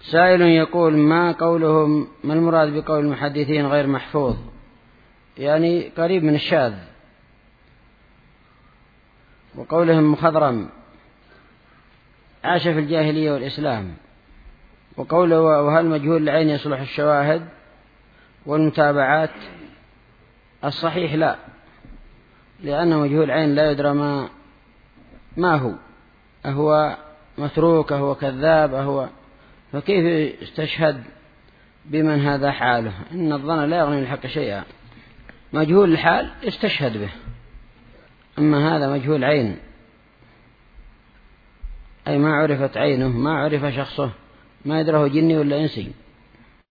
سائل يقول ما المراد بقول المحدثين غير محفوظ؟ يعني قريب من الشاذ. وقولهم مخضرم عاش في الجاهلية والإسلام. وقوله وهل مجهول العين يصلح الشواهد والمتابعات؟ الصحيح لا، لأن مجهول العين لا يدرى ما هو متروك، هو كذاب، فكيف يستشهد بمن هذا حاله؟ إن الظن لا يغني من الحق شيئا. مجهول الحال يستشهد به، أما هذا مجهول عين، أي ما عرفت عينه، ما عرف شخصه، ما يدره جني ولا إنسي.